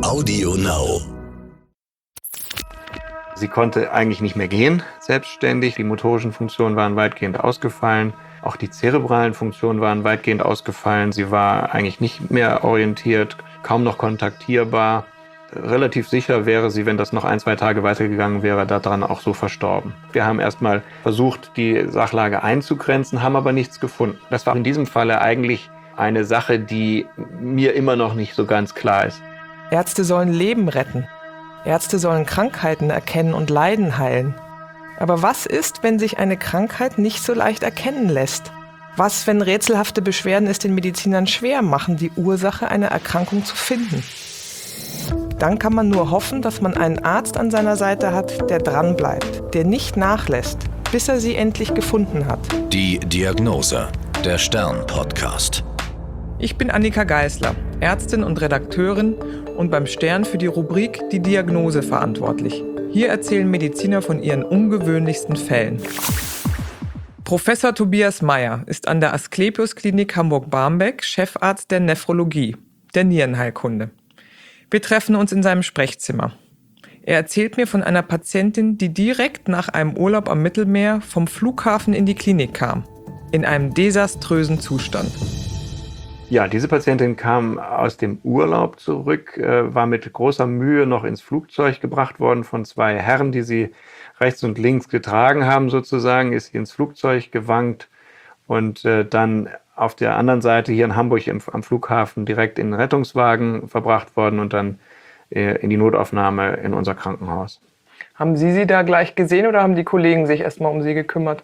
Audio Now. Sie konnte eigentlich nicht mehr gehen, selbstständig. Die motorischen Funktionen waren weitgehend ausgefallen. Auch die zerebralen Funktionen waren weitgehend ausgefallen. Sie war eigentlich nicht mehr orientiert, kaum noch kontaktierbar. Relativ sicher wäre sie, wenn das noch 1-2 Tage weitergegangen wäre, daran auch so verstorben. Wir haben erstmal versucht, die Sachlage einzugrenzen, haben aber nichts gefunden. Das war in diesem Falle eigentlich eine Sache, die mir immer noch nicht so ganz klar ist. Ärzte sollen Leben retten. Ärzte sollen Krankheiten erkennen und Leiden heilen. Aber was ist, wenn sich eine Krankheit nicht so leicht erkennen lässt? Was, wenn rätselhafte Beschwerden es den Medizinern schwer machen, die Ursache einer Erkrankung zu finden? Dann kann man nur hoffen, dass man einen Arzt an seiner Seite hat, der dranbleibt, der nicht nachlässt, bis er sie endlich gefunden hat. Die Diagnose, der Stern-Podcast. Ich bin Annika Geisler, Ärztin und Redakteurin und beim Stern für die Rubrik Die Diagnose verantwortlich. Hier erzählen Mediziner von ihren ungewöhnlichsten Fällen. Professor Tobias Meyer ist an der Asklepios-Klinik Hamburg-Barmbek Chefarzt der Nephrologie, der Nierenheilkunde. Wir treffen uns in seinem Sprechzimmer. Er erzählt mir von einer Patientin, die direkt nach einem Urlaub am Mittelmeer vom Flughafen in die Klinik kam, in einem desaströsen Zustand. Ja, diese Patientin kam aus dem Urlaub zurück, war mit großer Mühe noch ins Flugzeug gebracht worden von 2 Herren, die sie rechts und links getragen haben sozusagen, ist ins Flugzeug gewankt und dann auf der anderen Seite hier in Hamburg am Flughafen direkt in den Rettungswagen verbracht worden und dann in die Notaufnahme in unser Krankenhaus. Haben Sie da gleich gesehen oder haben die Kollegen sich erstmal um Sie gekümmert?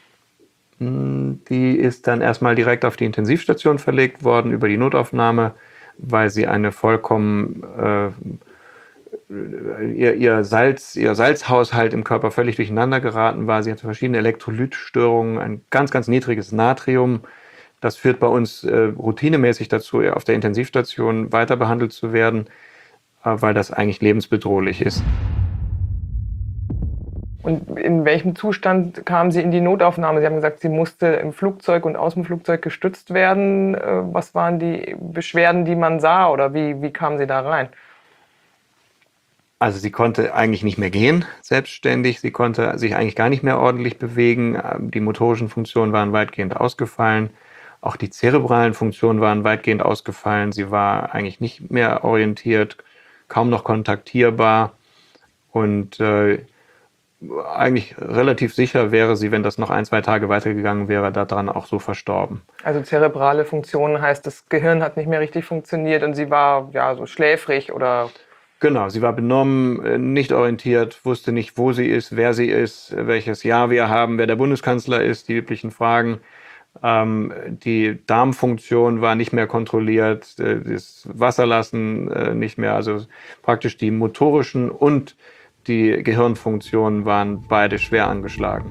Die ist dann erstmal direkt auf die Intensivstation verlegt worden über die Notaufnahme, weil sie eine vollkommen ihr Salzhaushalt im Körper völlig durcheinander geraten war. Sie hatte verschiedene Elektrolytstörungen, ein ganz, ganz niedriges Natrium. Das führt bei uns routinemäßig dazu, auf der Intensivstation weiter behandelt zu werden, weil das eigentlich lebensbedrohlich ist. Und in welchem Zustand kam sie in die Notaufnahme? Sie haben gesagt, sie musste im Flugzeug und aus dem Flugzeug gestützt werden. Was waren die Beschwerden, die man sah, oder wie kam sie da rein? Also sie konnte eigentlich nicht mehr gehen, selbstständig. Sie konnte sich eigentlich gar nicht mehr ordentlich bewegen. Die motorischen Funktionen waren weitgehend ausgefallen. Auch die zerebralen Funktionen waren weitgehend ausgefallen. Sie war eigentlich nicht mehr orientiert, kaum noch kontaktierbar und eigentlich relativ sicher wäre sie, wenn das noch 1-2 Tage weitergegangen wäre, daran auch so verstorben. Also zerebrale Funktionen heißt, das Gehirn hat nicht mehr richtig funktioniert und sie war ja so schläfrig oder... Genau, sie war benommen, nicht orientiert, wusste nicht, wo sie ist, wer sie ist, welches Jahr wir haben, wer der Bundeskanzler ist, die üblichen Fragen. Die Darmfunktion war nicht mehr kontrolliert, das Wasserlassen nicht mehr, also praktisch die motorischen und die Gehirnfunktionen waren beide schwer angeschlagen.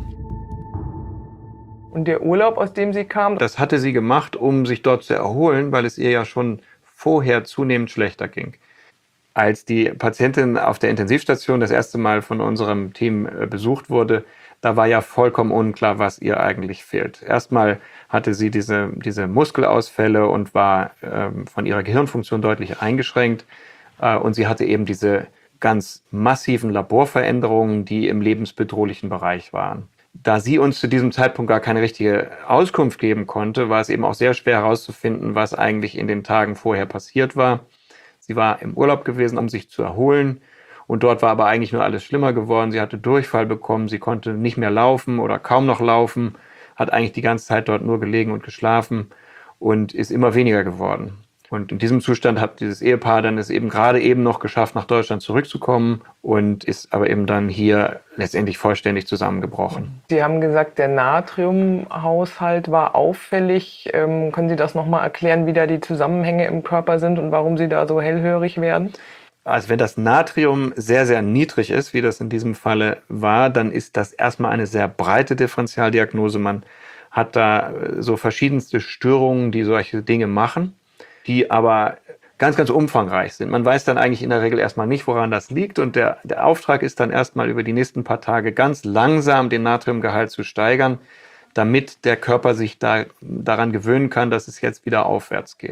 Und der Urlaub, aus dem sie kam? Das hatte sie gemacht, um sich dort zu erholen, weil es ihr ja schon vorher zunehmend schlechter ging. Als die Patientin auf der Intensivstation das erste Mal von unserem Team besucht wurde, da war ja vollkommen unklar, was ihr eigentlich fehlt. Erstmal hatte sie diese Muskelausfälle und war von ihrer Gehirnfunktion deutlich eingeschränkt. Und sie hatte eben diese ganz massiven Laborveränderungen, die im lebensbedrohlichen Bereich waren. Da sie uns zu diesem Zeitpunkt gar keine richtige Auskunft geben konnte, war es eben auch sehr schwer herauszufinden, was eigentlich in den Tagen vorher passiert war. Sie war im Urlaub gewesen, um sich zu erholen. Und dort war aber eigentlich nur alles schlimmer geworden. Sie hatte Durchfall bekommen, sie konnte nicht mehr laufen oder kaum noch laufen, hat eigentlich die ganze Zeit dort nur gelegen und geschlafen und ist immer weniger geworden. Und in diesem Zustand hat dieses Ehepaar dann es eben gerade eben noch geschafft, nach Deutschland zurückzukommen und ist aber eben dann hier letztendlich vollständig zusammengebrochen. Sie haben gesagt, der Natriumhaushalt war auffällig. Können Sie das nochmal erklären, wie da die Zusammenhänge im Körper sind und warum Sie da so hellhörig werden? Also wenn das Natrium sehr, sehr niedrig ist, wie das in diesem Falle war, dann ist das erstmal eine sehr breite Differentialdiagnose. Man hat da so verschiedenste Störungen, die solche Dinge machen, die aber ganz, ganz umfangreich sind. Man weiß dann eigentlich in der Regel erstmal nicht, woran das liegt. Und der Auftrag ist dann erstmal über die nächsten paar Tage ganz langsam den Natriumgehalt zu steigern, damit der Körper sich daran gewöhnen kann, dass es jetzt wieder aufwärts geht.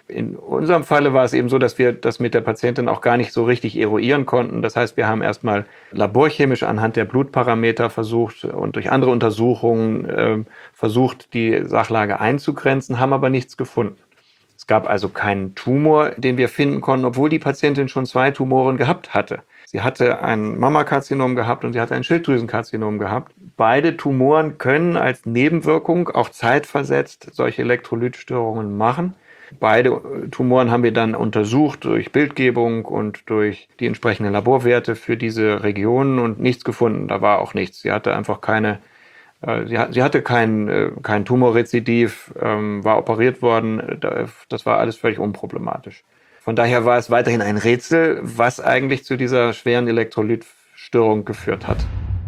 In unserem Falle war es eben so, dass wir das mit der Patientin auch gar nicht so richtig eruieren konnten. Das heißt, wir haben erstmal laborchemisch anhand der Blutparameter versucht und durch andere Untersuchungen versucht, die Sachlage einzugrenzen, haben aber nichts gefunden. Es gab also keinen Tumor, den wir finden konnten, obwohl die Patientin schon 2 Tumoren gehabt hatte. Sie hatte ein Mammakarzinom gehabt und sie hatte ein Schilddrüsenkarzinom gehabt. Beide Tumoren können als Nebenwirkung auch zeitversetzt solche Elektrolytstörungen machen. Beide Tumoren haben wir dann untersucht durch Bildgebung und durch die entsprechenden Laborwerte für diese Regionen und nichts gefunden. Da war auch nichts. Sie hatte einfach sie hatte kein Tumorrezidiv, war operiert worden. Das war alles völlig unproblematisch. Von daher war es weiterhin ein Rätsel, was eigentlich zu dieser schweren Elektrolytstörung geführt hat.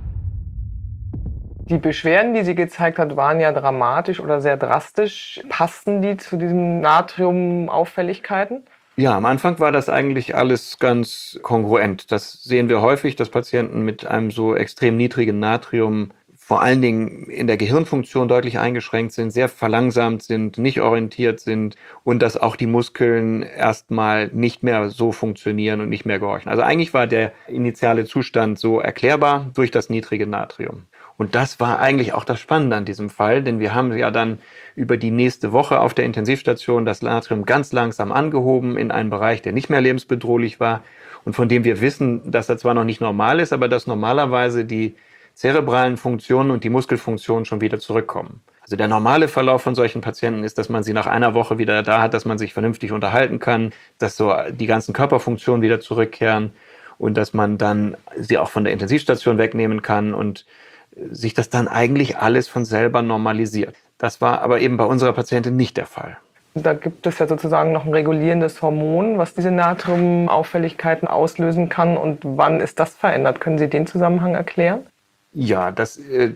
Die Beschwerden, die sie gezeigt hat, waren ja dramatisch oder sehr drastisch. Passten die zu diesen Natriumauffälligkeiten? Ja, am Anfang war das eigentlich alles ganz kongruent. Das sehen wir häufig, dass Patienten mit einem so extrem niedrigen Natrium vor allen Dingen in der Gehirnfunktion deutlich eingeschränkt sind, sehr verlangsamt sind, nicht orientiert sind und dass auch die Muskeln erstmal nicht mehr so funktionieren und nicht mehr gehorchen. Also eigentlich war der initiale Zustand so erklärbar durch das niedrige Natrium. Und das war eigentlich auch das Spannende an diesem Fall, denn wir haben ja dann über die nächste Woche auf der Intensivstation das Natrium ganz langsam angehoben in einen Bereich, der nicht mehr lebensbedrohlich war und von dem wir wissen, dass er zwar noch nicht normal ist, aber dass normalerweise die zerebralen Funktionen und die Muskelfunktionen schon wieder zurückkommen. Also der normale Verlauf von solchen Patienten ist, dass man sie nach einer Woche wieder da hat, dass man sich vernünftig unterhalten kann, dass so die ganzen Körperfunktionen wieder zurückkehren und dass man dann sie auch von der Intensivstation wegnehmen kann und sich das dann eigentlich alles von selber normalisiert. Das war aber eben bei unserer Patientin nicht der Fall. Da gibt es ja sozusagen noch ein regulierendes Hormon, was diese Natriumauffälligkeiten auslösen kann. Und wann ist das verändert? Können Sie den Zusammenhang erklären? Ja, das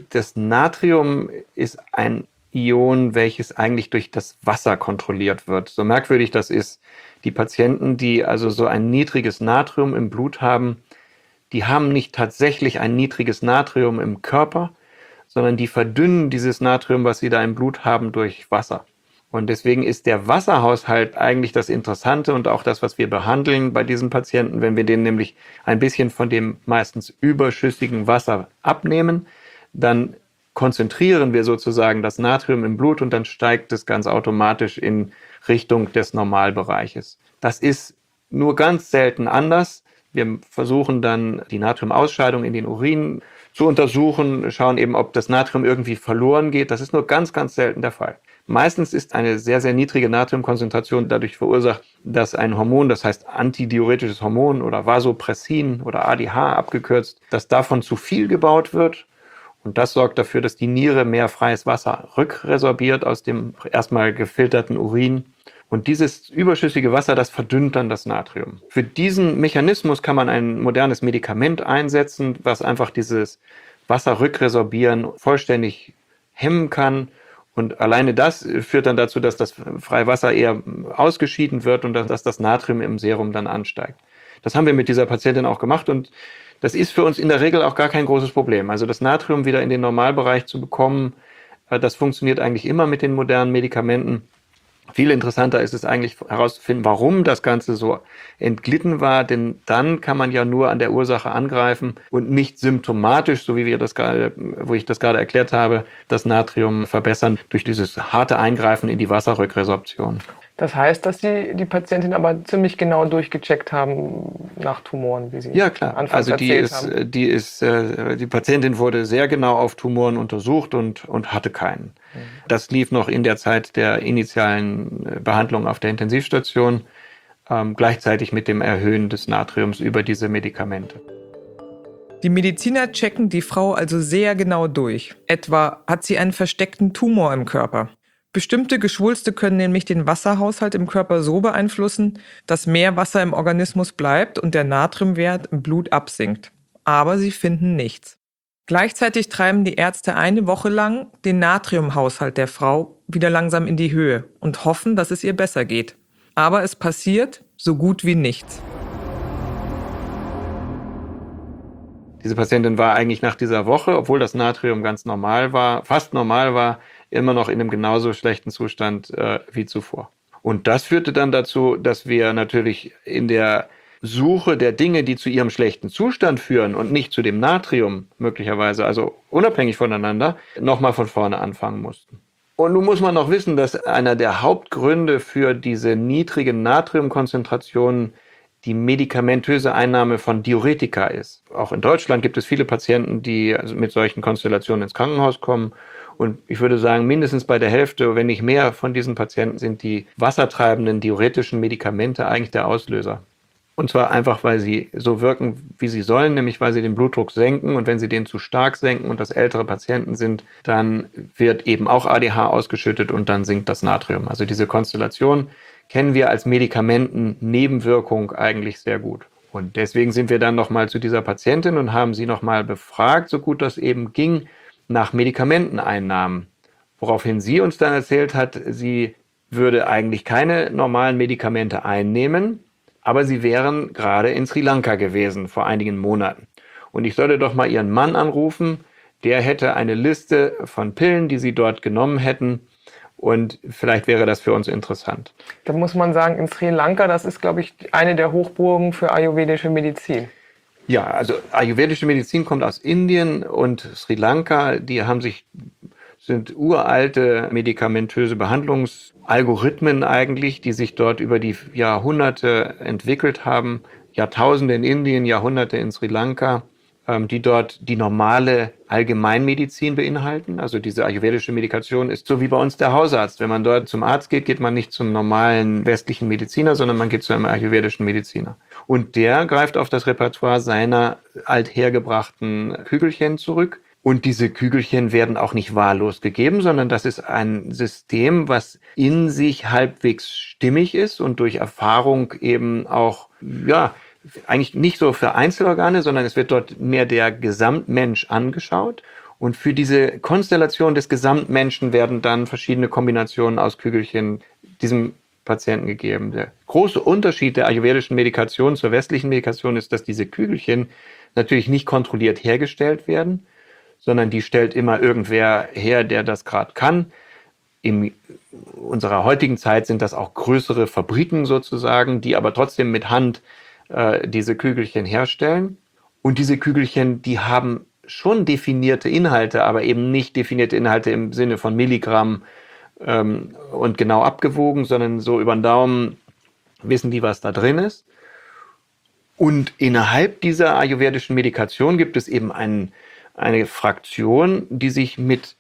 Natrium ist ein Ion, welches eigentlich durch das Wasser kontrolliert wird. So merkwürdig das ist. Die Patienten, die also so ein niedriges Natrium im Blut haben, die haben nicht tatsächlich ein niedriges Natrium im Körper, sondern die verdünnen dieses Natrium, was sie da im Blut haben, durch Wasser. Und deswegen ist der Wasserhaushalt eigentlich das Interessante und auch das, was wir behandeln bei diesen Patienten, wenn wir denen nämlich ein bisschen von dem meistens überschüssigen Wasser abnehmen, dann konzentrieren wir sozusagen das Natrium im Blut und dann steigt es ganz automatisch in Richtung des Normalbereiches. Das ist nur ganz selten anders. Wir versuchen dann die Natriumausscheidung in den Urin zu untersuchen, schauen eben, ob das Natrium irgendwie verloren geht. Das ist nur ganz, ganz selten der Fall. Meistens ist eine sehr, sehr niedrige Natriumkonzentration dadurch verursacht, dass ein Hormon, das heißt antidiuretisches Hormon oder Vasopressin oder ADH abgekürzt, dass davon zu viel gebaut wird. Und das sorgt dafür, dass die Niere mehr freies Wasser rückresorbiert aus dem erstmal gefilterten Urin. Und dieses überschüssige Wasser, das verdünnt dann das Natrium. Für diesen Mechanismus kann man ein modernes Medikament einsetzen, was einfach dieses Wasserrückresorbieren vollständig hemmen kann. Und alleine das führt dann dazu, dass das freie Wasser eher ausgeschieden wird und dass das Natrium im Serum dann ansteigt. Das haben wir mit dieser Patientin auch gemacht und das ist für uns in der Regel auch gar kein großes Problem. Also das Natrium wieder in den Normalbereich zu bekommen, das funktioniert eigentlich immer mit den modernen Medikamenten. Viel interessanter ist es eigentlich herauszufinden, warum das Ganze so entglitten war, denn dann kann man ja nur an der Ursache angreifen und nicht symptomatisch, so wie wo ich das gerade erklärt habe, das Natrium verbessern durch dieses harte Eingreifen in die Wasserrückresorption. Das heißt, dass Sie die Patientin aber ziemlich genau durchgecheckt haben nach Tumoren, wie Sie ja, klar. anfangs erzählt haben. Die Patientin wurde sehr genau auf Tumoren untersucht und hatte keinen. Das lief noch in der Zeit der initialen Behandlung auf der Intensivstation, gleichzeitig mit dem Erhöhen des Natriums über diese Medikamente. Die Mediziner checken die Frau also sehr genau durch. Etwa hat sie einen versteckten Tumor im Körper. Bestimmte Geschwulste können nämlich den Wasserhaushalt im Körper so beeinflussen, dass mehr Wasser im Organismus bleibt und der Natriumwert im Blut absinkt. Aber sie finden nichts. Gleichzeitig treiben die Ärzte eine Woche lang den Natriumhaushalt der Frau wieder langsam in die Höhe und hoffen, dass es ihr besser geht. Aber es passiert so gut wie nichts. Diese Patientin war eigentlich nach dieser Woche, obwohl das Natrium ganz normal war, fast normal war, immer noch in einem genauso schlechten Zustand wie zuvor. Und das führte dann dazu, dass wir natürlich in der Suche der Dinge, die zu ihrem schlechten Zustand führen und nicht zu dem Natrium möglicherweise, also unabhängig voneinander, nochmal von vorne anfangen mussten. Und nun muss man noch wissen, dass einer der Hauptgründe für diese niedrigen Natriumkonzentrationen die medikamentöse Einnahme von Diuretika ist. Auch in Deutschland gibt es viele Patienten, die mit solchen Konstellationen ins Krankenhaus kommen. Und ich würde sagen, mindestens bei der Hälfte, wenn nicht mehr von diesen Patienten sind die wassertreibenden diuretischen Medikamente eigentlich der Auslöser. Und zwar einfach, weil sie so wirken, wie sie sollen, nämlich weil sie den Blutdruck senken. Und wenn sie den zu stark senken und das ältere Patienten sind, dann wird eben auch ADH ausgeschüttet und dann sinkt das Natrium. Also diese Konstellation kennen wir als Medikamentennebenwirkung eigentlich sehr gut. Und deswegen sind wir dann nochmal zu dieser Patientin und haben sie nochmal befragt, so gut das eben ging, nach Medikamenteneinnahmen. Woraufhin sie uns dann erzählt hat, sie würde eigentlich keine normalen Medikamente einnehmen, aber sie wären gerade in Sri Lanka gewesen vor einigen Monaten. Und ich sollte doch mal ihren Mann anrufen, der hätte eine Liste von Pillen, die sie dort genommen hätten. Und vielleicht wäre das für uns interessant. Da muss man sagen, in Sri Lanka, das ist, glaube ich, eine der Hochburgen für ayurvedische Medizin. Ja, also ayurvedische Medizin kommt aus Indien und Sri Lanka, sind uralte medikamentöse Behandlungsalgorithmen eigentlich, die sich dort über die Jahrhunderte entwickelt haben. Jahrtausende in Indien, Jahrhunderte in Sri Lanka, die dort die normale Allgemeinmedizin beinhalten. Also diese ayurvedische Medikation ist so wie bei uns der Hausarzt. Wenn man dort zum Arzt geht, geht man nicht zum normalen westlichen Mediziner, sondern man geht zu einem ayurvedischen Mediziner. Und der greift auf das Repertoire seiner althergebrachten Kügelchen zurück. Und diese Kügelchen werden auch nicht wahllos gegeben, sondern das ist ein System, was in sich halbwegs stimmig ist und durch Erfahrung eben auch, eigentlich nicht so für Einzelorgane, sondern es wird dort mehr der Gesamtmensch angeschaut. Und für diese Konstellation des Gesamtmenschen werden dann verschiedene Kombinationen aus Kügelchen diesem Patienten gegeben. Der große Unterschied der ayurvedischen Medikation zur westlichen Medikation ist, dass diese Kügelchen natürlich nicht kontrolliert hergestellt werden, sondern die stellt immer irgendwer her, der das gerade kann. In unserer heutigen Zeit sind das auch größere Fabriken sozusagen, die aber trotzdem mit Hand diese Kügelchen herstellen. Und diese Kügelchen, die haben schon definierte Inhalte, aber eben nicht definierte Inhalte im Sinne von Milligramm und genau abgewogen, sondern so über den Daumen wissen die, was da drin ist. Und innerhalb dieser ayurvedischen Medikation gibt es eben eine Fraktion, die sich mit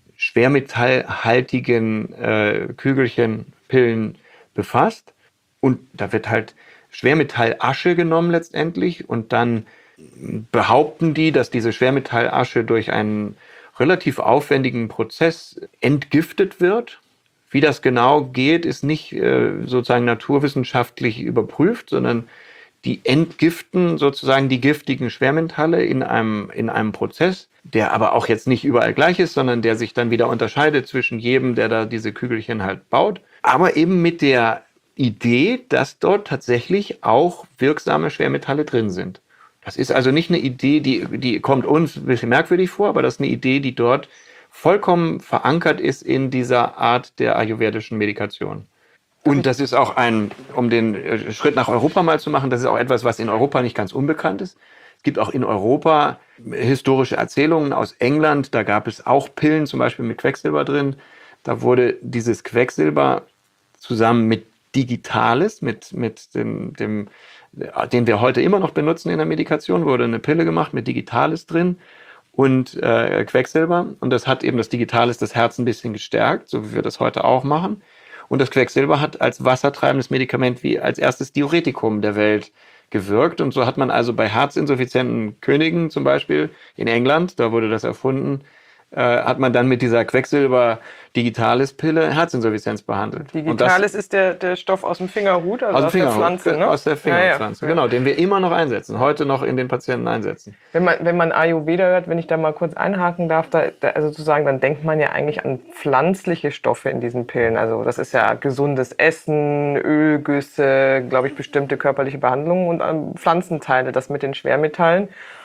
schwermetallhaltigen Kügelchen, Pillen befasst. Und da wird halt Schwermetallasche genommen letztendlich und dann behaupten die, dass diese Schwermetallasche durch einen relativ aufwendigen Prozess entgiftet wird. Wie das genau geht, ist nicht sozusagen naturwissenschaftlich überprüft, sondern die entgiften sozusagen die giftigen Schwermetalle in einem Prozess, der aber auch jetzt nicht überall gleich ist, sondern der sich dann wieder unterscheidet zwischen jedem, der da diese Kügelchen halt baut. Aber eben mit der Idee, dass dort tatsächlich auch wirksame Schwermetalle drin sind. Das ist also nicht eine Idee, die kommt uns ein bisschen merkwürdig vor, aber das ist eine Idee, die dort vollkommen verankert ist in dieser Art der ayurvedischen Medikation. Und das ist auch um den Schritt nach Europa mal zu machen, das ist auch etwas, was in Europa nicht ganz unbekannt ist. Es gibt auch in Europa historische Erzählungen aus England, da gab es auch Pillen, zum Beispiel mit Quecksilber drin. Da wurde dieses Quecksilber zusammen mit Digitalis, den wir heute immer noch benutzen in der Medikation, wurde eine Pille gemacht mit Digitalis drin und Quecksilber. Und das hat eben das Digitalis das Herz ein bisschen gestärkt, so wie wir das heute auch machen. Und das Quecksilber hat als wassertreibendes Medikament wie als erstes Diuretikum der Welt gewirkt. Und so hat man also bei herzinsuffizienten Königen zum Beispiel in England, da wurde das erfunden, hat man dann mit dieser Quecksilber-Digitalis-Pille Herzinsuffizienz behandelt. Digitalis ist der Stoff aus dem Fingerhut, also aus der Pflanze, ne? Aus der Fingerpflanze, genau, den wir immer noch einsetzen, heute noch in den Patienten einsetzen. Wenn man Ayurveda hört, wenn ich da mal kurz einhaken darf, also sozusagen, dann denkt man ja eigentlich an pflanzliche Stoffe in diesen Pillen. Also das ist ja gesundes Essen, Ölgüsse, glaube ich, bestimmte körperliche Behandlungen und Pflanzenteile, das mit den Schwermetallen.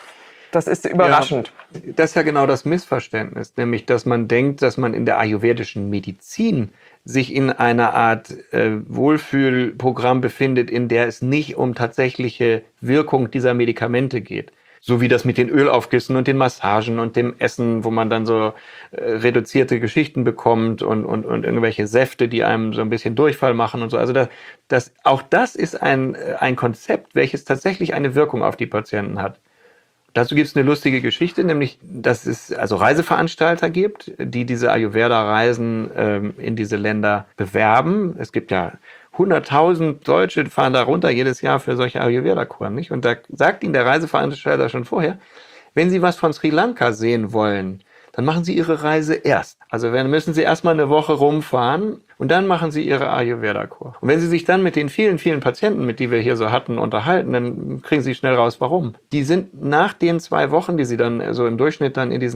Das ist überraschend. Ja, das ist ja genau das Missverständnis, nämlich dass man denkt, dass man in der ayurvedischen Medizin sich in einer Art Wohlfühlprogramm befindet, in der es nicht um tatsächliche Wirkung dieser Medikamente geht. So wie das mit den Ölaufgüssen und den Massagen und dem Essen, wo man dann so reduzierte Geschichten bekommt und irgendwelche Säfte, die einem so ein bisschen Durchfall machen und so. Also auch das ist ein Konzept, welches tatsächlich eine Wirkung auf die Patienten hat. Dazu gibt es eine lustige Geschichte, nämlich, dass es also Reiseveranstalter gibt, die diese Ayurveda-Reisen in diese Länder bewerben. Es gibt ja 100.000 Deutsche fahren da runter jedes Jahr für solche Ayurveda-Kuren, nicht? Und da sagt Ihnen der Reiseveranstalter schon vorher, wenn Sie was von Sri Lanka sehen wollen, dann machen Sie Ihre Reise erst. Also müssen Sie erstmal eine Woche rumfahren und dann machen Sie Ihre Ayurveda-Kur. Und wenn Sie sich dann mit den vielen, vielen Patienten, mit die wir hier so hatten, unterhalten, dann kriegen Sie schnell raus, warum. Die sind nach den 2 Wochen, die Sie dann so im Durchschnitt dann in diesen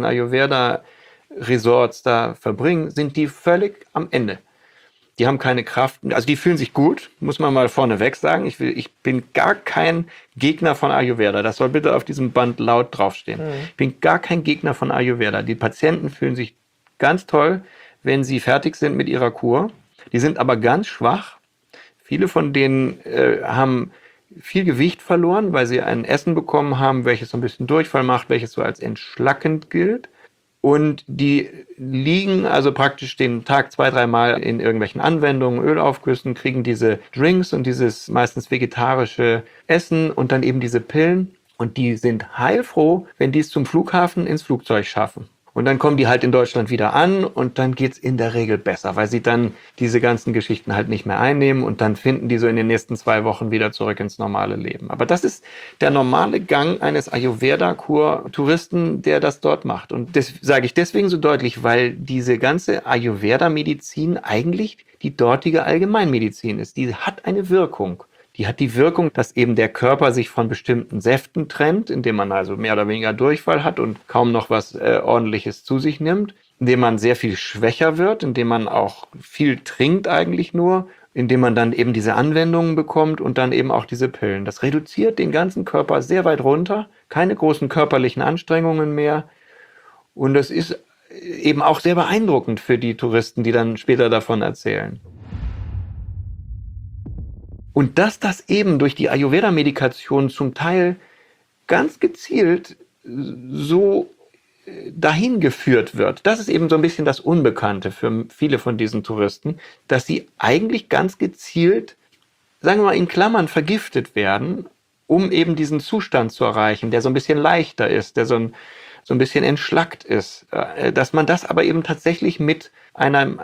Ayurveda-Resorts da verbringen, sind die völlig am Ende. Die haben keine Kraft, also die fühlen sich gut, muss man mal vorneweg sagen. Ich bin gar kein Gegner von Ayurveda. Das soll bitte auf diesem Band laut draufstehen. Ich bin gar kein Gegner von Ayurveda. Die Patienten fühlen sich ganz toll, wenn sie fertig sind mit ihrer Kur. Die sind aber ganz schwach. Viele von denen haben viel Gewicht verloren, weil sie ein Essen bekommen haben, welches so ein bisschen Durchfall macht, welches so als entschlackend gilt. Und die liegen also praktisch den Tag 2-3 Mal in irgendwelchen Anwendungen, Ölaufgüssen, kriegen diese Drinks und dieses meistens vegetarische Essen und dann eben diese Pillen. Und die sind heilfroh, wenn die es zum Flughafen ins Flugzeug schaffen. Und dann kommen die halt in Deutschland wieder an und dann geht's in der Regel besser, weil sie dann diese ganzen Geschichten halt nicht mehr einnehmen und dann finden die so in den nächsten 2 Wochen wieder zurück ins normale Leben. Aber das ist der normale Gang eines Ayurveda-Kur-Touristen, der das dort macht. Und das sage ich deswegen so deutlich, weil diese ganze Ayurveda-Medizin eigentlich die dortige Allgemeinmedizin ist. Die hat eine Wirkung. Die hat die Wirkung, dass eben der Körper sich von bestimmten Säften trennt, indem man also mehr oder weniger Durchfall hat und kaum noch was Ordentliches zu sich nimmt, indem man sehr viel schwächer wird, indem man auch viel trinkt eigentlich nur, indem man dann eben diese Anwendungen bekommt und dann eben auch diese Pillen. Das reduziert den ganzen Körper sehr weit runter, keine großen körperlichen Anstrengungen mehr und das ist eben auch sehr beeindruckend für die Touristen, die dann später davon erzählen. Und dass das eben durch die Ayurveda-Medikation zum Teil ganz gezielt so dahin geführt wird, das ist eben so ein bisschen das Unbekannte für viele von diesen Touristen, dass sie eigentlich ganz gezielt, sagen wir mal in Klammern, vergiftet werden, um eben diesen Zustand zu erreichen, der so ein bisschen leichter ist, der so ein bisschen entschlackt ist. Dass man das aber eben tatsächlich mit einem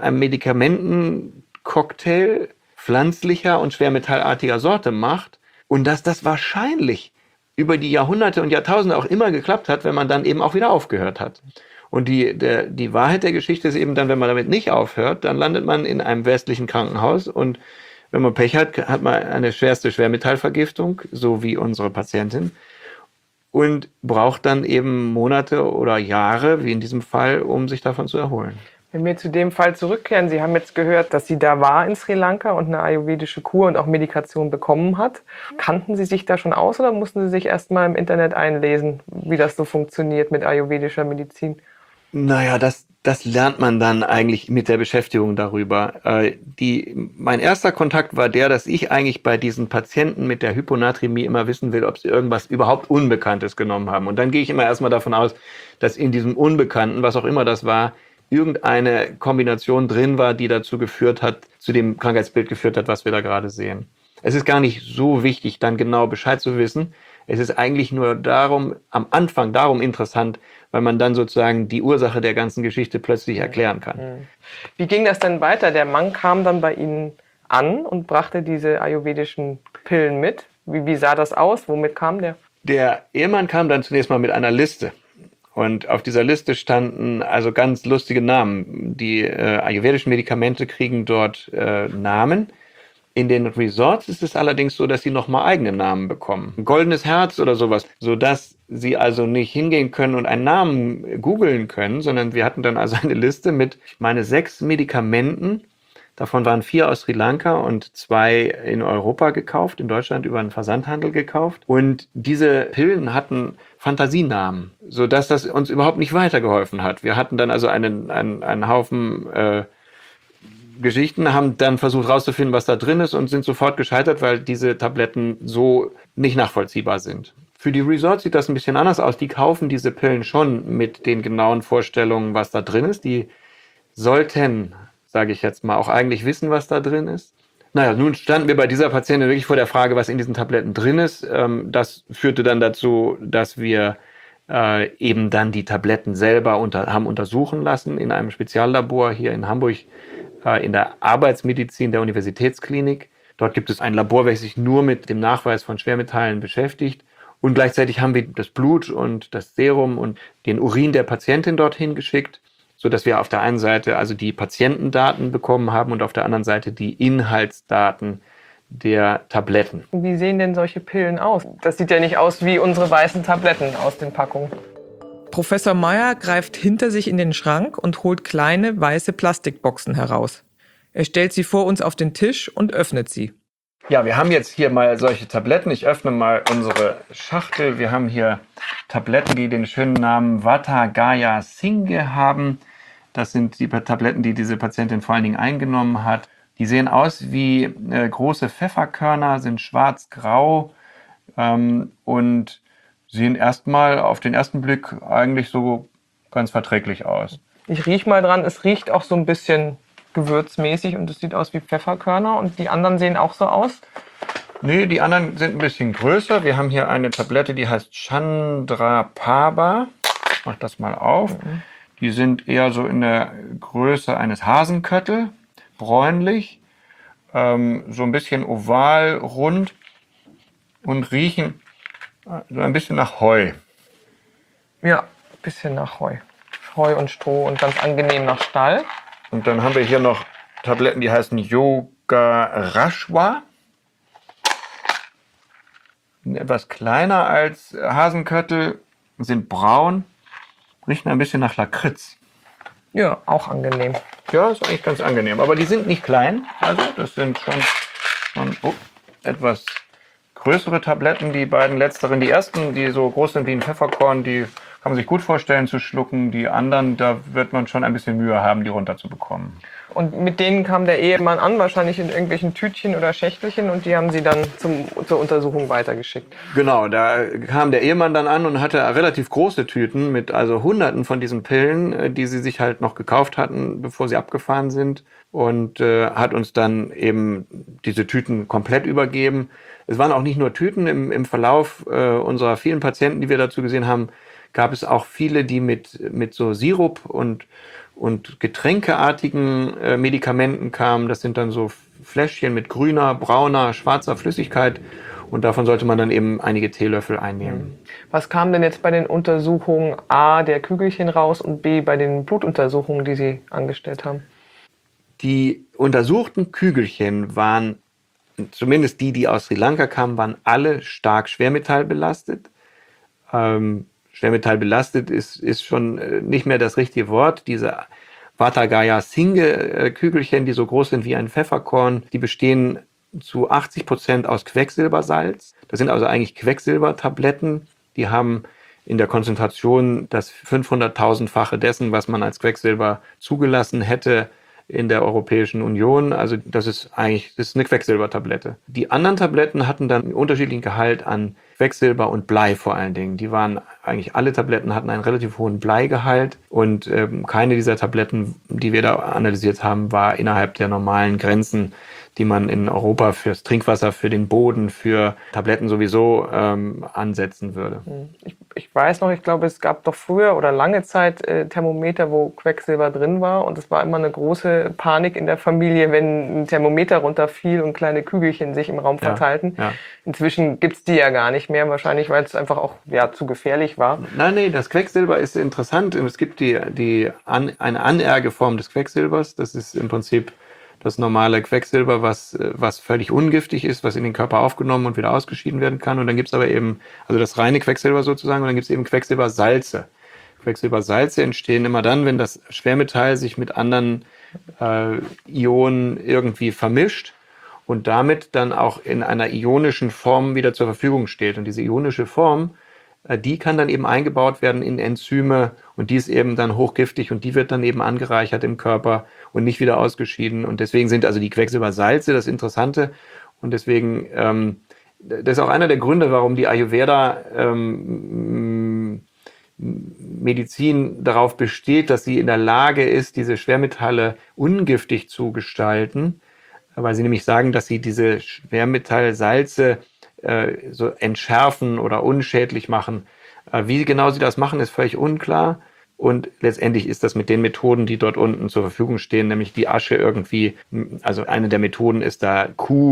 Medikamentencocktail pflanzlicher und schwermetallartiger Sorte macht und dass das wahrscheinlich über die Jahrhunderte und Jahrtausende auch immer geklappt hat, wenn man dann eben auch wieder aufgehört hat. Und die Wahrheit der Geschichte ist eben dann, wenn man damit nicht aufhört, dann landet man in einem westlichen Krankenhaus und wenn man Pech hat, hat man eine schwerste Schwermetallvergiftung, so wie unsere Patientin, und braucht dann eben Monate oder Jahre, wie in diesem Fall, um sich davon zu erholen. Wenn wir zu dem Fall zurückkehren, Sie haben jetzt gehört, dass sie da war in Sri Lanka und eine ayurvedische Kur und auch Medikation bekommen hat. Kannten Sie sich da schon aus oder mussten Sie sich erst mal im Internet einlesen, wie das so funktioniert mit ayurvedischer Medizin? Naja, das lernt man dann eigentlich mit der Beschäftigung darüber. Mein erster Kontakt war der, dass ich eigentlich bei diesen Patienten mit der Hyponatremie immer wissen will, ob sie irgendwas überhaupt Unbekanntes genommen haben. Und dann gehe ich immer erstmal davon aus, dass in diesem Unbekannten, was auch immer das war, irgendeine Kombination drin war, die dazu geführt hat, zu dem Krankheitsbild geführt hat, was wir da gerade sehen. Es ist gar nicht so wichtig, dann genau Bescheid zu wissen. Es ist eigentlich nur am Anfang darum interessant, weil man dann sozusagen die Ursache der ganzen Geschichte plötzlich erklären kann. Wie ging das denn weiter? Der Mann kam dann bei Ihnen an und brachte diese ayurvedischen Pillen mit. Wie sah das aus? Womit kam der? Der Ehemann kam dann zunächst mal mit einer Liste. Und auf dieser Liste standen also ganz lustige Namen. Die ayurvedischen Medikamente kriegen dort Namen. In den Resorts ist es allerdings so, dass sie nochmal eigene Namen bekommen. Ein goldenes Herz oder sowas, sodass sie also nicht hingehen können und einen Namen googeln können, sondern wir hatten dann also eine Liste mit, ich meine, 6 Medikamenten. Davon waren 4 aus Sri Lanka und 2 in Europa gekauft, in Deutschland über einen Versandhandel gekauft. Und diese Pillen hatten Fantasienamen, sodass das uns überhaupt nicht weitergeholfen hat. Wir hatten dann also einen Haufen Geschichten, haben dann versucht rauszufinden, was da drin ist und sind sofort gescheitert, weil diese Tabletten so nicht nachvollziehbar sind. Für die Resorts sieht das ein bisschen anders aus. Die kaufen diese Pillen schon mit den genauen Vorstellungen, was da drin ist. Die sollten, sage ich jetzt mal, auch eigentlich wissen, was da drin ist. Naja, nun standen wir bei dieser Patientin wirklich vor der Frage, was in diesen Tabletten drin ist. Das führte dann dazu, dass wir eben dann die Tabletten selber haben untersuchen lassen in einem Speziallabor hier in Hamburg, in der Arbeitsmedizin der Universitätsklinik. Dort gibt es ein Labor, welches sich nur mit dem Nachweis von Schwermetallen beschäftigt. Und gleichzeitig haben wir das Blut und das Serum und den Urin der Patientin dorthin geschickt, sodass wir auf der einen Seite also die Patientendaten bekommen haben und auf der anderen Seite die Inhaltsdaten der Tabletten. Wie sehen denn solche Pillen aus? Das sieht ja nicht aus wie unsere weißen Tabletten aus den Packungen. Professor Meyer greift hinter sich in den Schrank und holt kleine weiße Plastikboxen heraus. Er stellt sie vor uns auf den Tisch und öffnet sie. Ja, wir haben jetzt hier mal solche Tabletten. Ich öffne mal unsere Schachtel. Wir haben hier Tabletten, die den schönen Namen Vata Gaya Singhe haben. Das sind die Tabletten, die diese Patientin vor allen Dingen eingenommen hat. Die sehen aus wie große Pfefferkörner, sind schwarz-grau und sehen erstmal auf den ersten Blick eigentlich so ganz verträglich aus. Ich rieche mal dran, es riecht auch so ein bisschen gewürzmäßig und es sieht aus wie Pfefferkörner und die anderen sehen auch so aus. Nee, die anderen sind ein bisschen größer. Wir haben hier eine Tablette, die heißt Chandrapaba. Ich mach das mal auf. Die sind eher so in der Größe eines Hasenköttel, bräunlich, so ein bisschen oval, rund und riechen so ein bisschen nach Heu. Ja, ein bisschen nach Heu. Heu und Stroh und ganz angenehm nach Stall. Und dann haben wir hier noch Tabletten, die heißen Yoga Rashwa. Etwas kleiner als Hasenköttel, sind braun, riechen ein bisschen nach Lakritz. Ja, auch angenehm. Ja, ist eigentlich ganz angenehm. Aber die sind nicht klein. Also das sind schon etwas größere Tabletten. Die beiden letzteren, die ersten, die so groß sind wie ein Pfefferkorn, die kann man sich gut vorstellen zu schlucken. Die anderen, da wird man schon ein bisschen Mühe haben, die runterzubekommen. Und mit denen kam der Ehemann an, wahrscheinlich in irgendwelchen Tütchen oder Schächtelchen und die haben sie dann zur Untersuchung weitergeschickt. Genau, da kam der Ehemann dann an und hatte relativ große Tüten mit also Hunderten von diesen Pillen, die sie sich halt noch gekauft hatten, bevor sie abgefahren sind und hat uns dann eben diese Tüten komplett übergeben. Es waren auch nicht nur Tüten, im Verlauf unserer vielen Patienten, die wir dazu gesehen haben, gab es auch viele, die mit so Sirup und getränkeartigen Medikamenten kamen. Das sind dann so Fläschchen mit grüner, brauner, schwarzer Flüssigkeit und davon sollte man dann eben einige Teelöffel einnehmen. Was kam denn jetzt bei den Untersuchungen A der Kügelchen raus und B bei den Blutuntersuchungen, die Sie angestellt haben? Die untersuchten Kügelchen waren, zumindest die aus Sri Lanka kamen, waren alle stark schwermetallbelastet. Schwermetallbelastet ist schon nicht mehr das richtige Wort. Diese Vata Gaya Singhe Kügelchen, die so groß sind wie ein Pfefferkorn, die bestehen zu 80% aus Quecksilbersalz. Das sind also eigentlich Quecksilbertabletten. Die haben in der Konzentration das 500.000-fache dessen, was man als Quecksilber zugelassen hätte in der Europäischen Union. Also das ist eine Quecksilbertablette. Die anderen Tabletten hatten dann einen unterschiedlichen Gehalt an Quecksilber und Blei vor allen Dingen. Alle Tabletten hatten einen relativ hohen Bleigehalt und keine dieser Tabletten, die wir da analysiert haben, war innerhalb der normalen Grenzen, die man in Europa fürs Trinkwasser, für den Boden, für Tabletten sowieso ansetzen würde. Ich weiß noch, ich glaube, es gab doch früher oder lange Zeit Thermometer, wo Quecksilber drin war und es war immer eine große Panik in der Familie, wenn ein Thermometer runterfiel und kleine Kügelchen sich im Raum verteilten. Ja. Inzwischen gibt es die ja gar nicht mehr, wahrscheinlich, weil es einfach auch zu gefährlich war. Nein, das Quecksilber ist interessant. Es gibt eine Anergeform des Quecksilbers. Das ist im Prinzip das normale Quecksilber, was völlig ungiftig ist, was in den Körper aufgenommen und wieder ausgeschieden werden kann. Und dann gibt es aber eben, also das reine Quecksilber sozusagen, und dann gibt es eben Quecksilbersalze. Quecksilbersalze entstehen immer dann, wenn das Schwermetall sich mit anderen Ionen irgendwie vermischt und damit dann auch in einer ionischen Form wieder zur Verfügung steht. Und diese ionische Form, die kann dann eben eingebaut werden in Enzyme und die ist eben dann hochgiftig und die wird dann eben angereichert im Körper und nicht wieder ausgeschieden. Und deswegen sind also die Quecksilbersalze das Interessante. Und deswegen, das ist auch einer der Gründe, warum die Ayurveda Medizin darauf besteht, dass sie in der Lage ist, diese Schwermetalle ungiftig zu gestalten, weil sie nämlich sagen, dass sie diese Schwermetallsalze so entschärfen oder unschädlich machen. Wie genau sie das machen, ist völlig unklar. Und letztendlich ist das mit den Methoden, die dort unten zur Verfügung stehen, nämlich die Asche irgendwie, also eine der Methoden ist da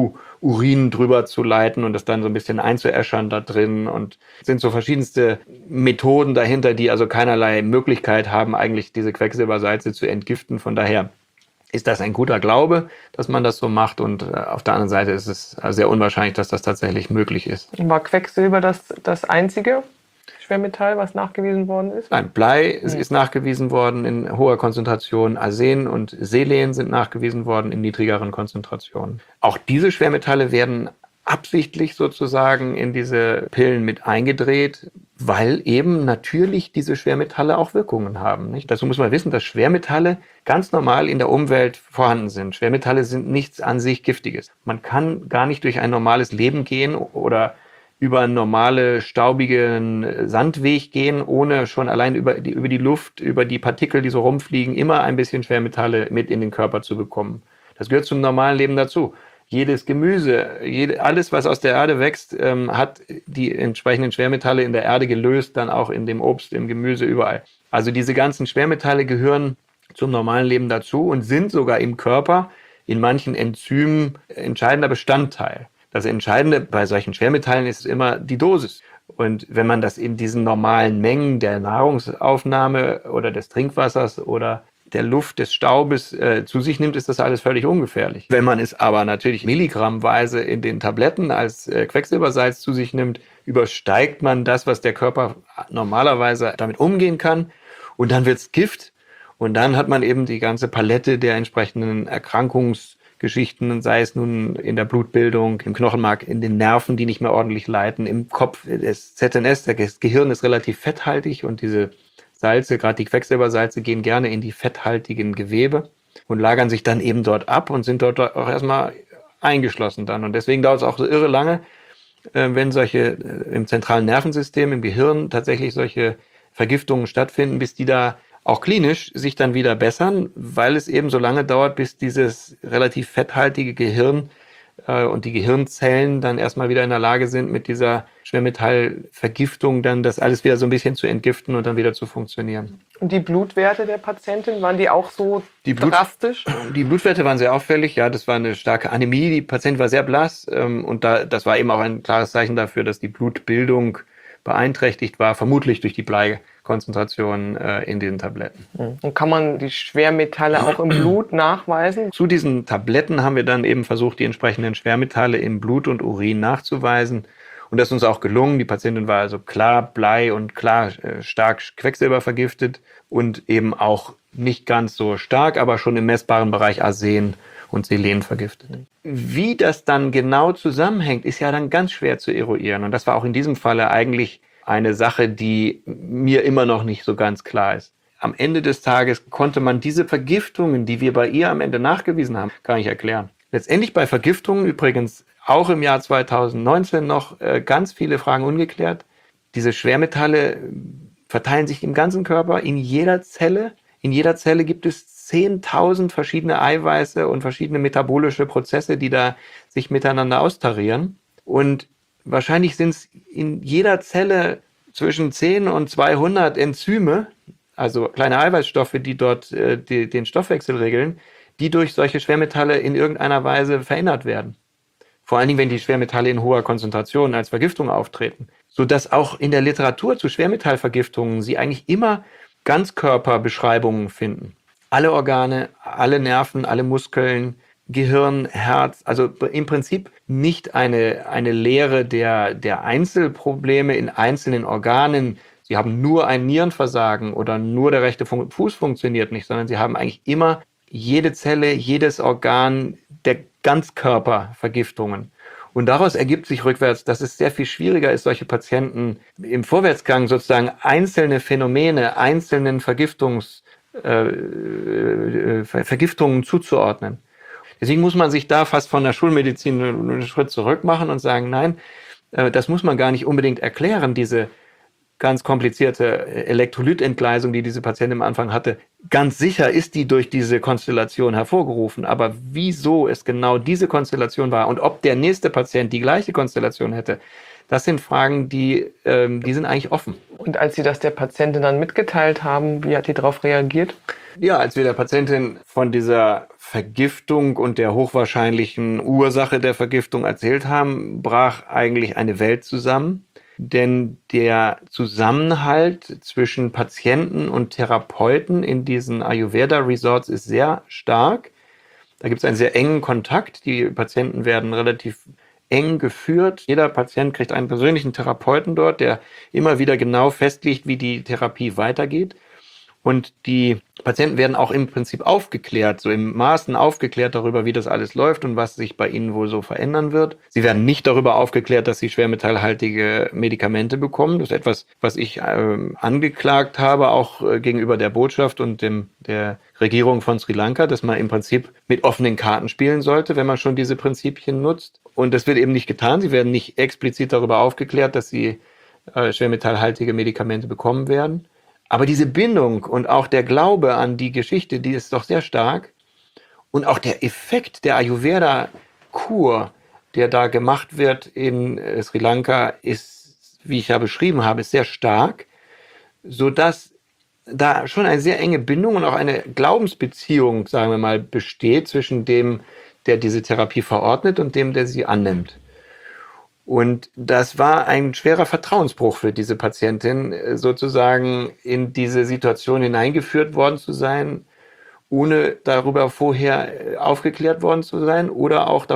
Kuhurin drüber zu leiten und das dann so ein bisschen einzuäschern da drin. Und es sind so verschiedenste Methoden dahinter, die also keinerlei Möglichkeit haben, eigentlich diese Quecksilbersalze zu entgiften. Von daher ist das ein guter Glaube, dass man das so macht. Und auf der anderen Seite ist es sehr unwahrscheinlich, dass das tatsächlich möglich ist. War Quecksilber das einzige Schwermetall, was nachgewiesen worden ist? Nein, Blei ist nachgewiesen worden in hoher Konzentration. Arsen und Selen sind nachgewiesen worden in niedrigeren Konzentrationen. Auch diese Schwermetalle werden absichtlich sozusagen in diese Pillen mit eingedreht, weil eben natürlich diese Schwermetalle auch Wirkungen haben. Nicht? Dazu muss man wissen, dass Schwermetalle ganz normal in der Umwelt vorhanden sind. Schwermetalle sind nichts an sich Giftiges. Man kann gar nicht durch ein normales Leben gehen oder über einen normalen, staubigen Sandweg gehen, ohne schon allein über die Luft, über die Partikel, die so rumfliegen, immer ein bisschen Schwermetalle mit in den Körper zu bekommen. Das gehört zum normalen Leben dazu. Jedes Gemüse, alles, was aus der Erde wächst, hat die entsprechenden Schwermetalle in der Erde gelöst, dann auch in dem Obst, im Gemüse, überall. Also diese ganzen Schwermetalle gehören zum normalen Leben dazu und sind sogar im Körper in manchen Enzymen entscheidender Bestandteil. Das Entscheidende bei solchen Schwermetallen ist immer die Dosis. Und wenn man das in diesen normalen Mengen der Nahrungsaufnahme oder des Trinkwassers oder der Luft, des Staubes zu sich nimmt, ist das alles völlig ungefährlich. Wenn man es aber natürlich milligrammweise in den Tabletten als Quecksilbersalz zu sich nimmt, übersteigt man das, was der Körper normalerweise damit umgehen kann. Und dann wird's Gift. Und dann hat man eben die ganze Palette der entsprechenden Erkrankungsgeschichten, sei es nun in der Blutbildung, im Knochenmark, in den Nerven, die nicht mehr ordentlich leiten, im Kopf, das ZNS, das Gehirn ist relativ fetthaltig und diese Salze, gerade die Quecksilbersalze, gehen gerne in die fetthaltigen Gewebe und lagern sich dann eben dort ab und sind dort auch erstmal eingeschlossen dann. Und deswegen dauert es auch so irre lange, wenn solche im zentralen Nervensystem, im Gehirn tatsächlich solche Vergiftungen stattfinden, bis die da auch klinisch sich dann wieder bessern, weil es eben so lange dauert, bis dieses relativ fetthaltige Gehirn und die Gehirnzellen dann erstmal wieder in der Lage sind, mit dieser Schwermetallvergiftung dann das alles wieder so ein bisschen zu entgiften und dann wieder zu funktionieren. Und die Blutwerte der Patientin, waren die auch so drastisch? Die Blutwerte waren sehr auffällig, ja, das war eine starke Anämie, die Patientin war sehr blass und das war eben auch ein klares Zeichen dafür, dass die Blutbildung beeinträchtigt war, vermutlich durch die Bleikonzentration in den Tabletten. Und kann man die Schwermetalle auch im Blut nachweisen? Zu diesen Tabletten haben wir dann eben versucht, die entsprechenden Schwermetalle im Blut und Urin nachzuweisen. Und das ist uns auch gelungen. Die Patientin war also klar Blei und klar stark Quecksilber vergiftet und eben auch nicht ganz so stark, aber schon im messbaren Bereich Arsen und Selen vergiftet. Wie das dann genau zusammenhängt, ist ja dann ganz schwer zu eruieren. Und das war auch in diesem Falle eigentlich eine Sache, die mir immer noch nicht so ganz klar ist. Am Ende des Tages konnte man diese Vergiftungen, die wir bei ihr am Ende nachgewiesen haben, gar nicht erklären. Letztendlich bei Vergiftungen übrigens auch im Jahr 2019 noch ganz viele Fragen ungeklärt. Diese Schwermetalle verteilen sich im ganzen Körper, in jeder Zelle. In jeder Zelle gibt es 10.000 verschiedene Eiweiße und verschiedene metabolische Prozesse, die da sich miteinander austarieren. Und wahrscheinlich sind es in jeder Zelle zwischen 10 und 200 Enzyme, also kleine Eiweißstoffe, die dort den Stoffwechsel regeln, die durch solche Schwermetalle in irgendeiner Weise verändert werden. Vor allen Dingen, wenn die Schwermetalle in hoher Konzentration als Vergiftung auftreten. Sodass auch in der Literatur zu Schwermetallvergiftungen Sie eigentlich immer Ganzkörperbeschreibungen finden. Alle Organe, alle Nerven, alle Muskeln, Gehirn, Herz, also im Prinzip nicht eine Lehre der Einzelprobleme in einzelnen Organen. Sie haben nur ein Nierenversagen oder nur der rechte Fuß funktioniert nicht, sondern Sie haben eigentlich immer jede Zelle, jedes Organ, der Ganzkörpervergiftungen. Und daraus ergibt sich rückwärts, dass es sehr viel schwieriger ist, solche Patienten im Vorwärtsgang sozusagen einzelne Phänomene, einzelnen Vergiftungen zuzuordnen. Deswegen muss man sich da fast von der Schulmedizin einen Schritt zurück machen und sagen, nein, das muss man gar nicht unbedingt erklären, diese ganz komplizierte Elektrolytentgleisung, die diese Patientin am Anfang hatte. Ganz sicher ist die durch diese Konstellation hervorgerufen, aber wieso es genau diese Konstellation war und ob der nächste Patient die gleiche Konstellation hätte, das sind Fragen, die sind eigentlich offen. Und als Sie das der Patientin dann mitgeteilt haben, wie hat die darauf reagiert? Ja, als wir der Patientin von dieser Vergiftung und der hochwahrscheinlichen Ursache der Vergiftung erzählt haben, brach eigentlich eine Welt zusammen. Denn der Zusammenhalt zwischen Patienten und Therapeuten in diesen Ayurveda-Resorts ist sehr stark. Da gibt es einen sehr engen Kontakt. Die Patienten werden relativ eng geführt. Jeder Patient kriegt einen persönlichen Therapeuten dort, der immer wieder genau festlegt, wie die Therapie weitergeht. Und die Patienten werden auch im Prinzip aufgeklärt, so im Maßen aufgeklärt darüber, wie das alles läuft und was sich bei ihnen wohl so verändern wird. Sie werden nicht darüber aufgeklärt, dass sie schwermetallhaltige Medikamente bekommen. Das ist etwas, was ich angeklagt habe, auch gegenüber der Botschaft und der Regierung von Sri Lanka, dass man im Prinzip mit offenen Karten spielen sollte, wenn man schon diese Prinzipien nutzt. Und das wird eben nicht getan. Sie werden nicht explizit darüber aufgeklärt, dass sie schwermetallhaltige Medikamente bekommen werden. Aber diese Bindung und auch der Glaube an die Geschichte, die ist doch sehr stark. Und auch der Effekt der Ayurveda-Kur, der da gemacht wird in Sri Lanka, ist, wie ich ja beschrieben habe, ist sehr stark, sodass da schon eine sehr enge Bindung und auch eine Glaubensbeziehung, sagen wir mal, besteht zwischen dem, der diese Therapie verordnet und dem, der sie annimmt. Und das war ein schwerer Vertrauensbruch für diese Patientin, sozusagen in diese Situation hineingeführt worden zu sein, ohne darüber vorher aufgeklärt worden zu sein oder auch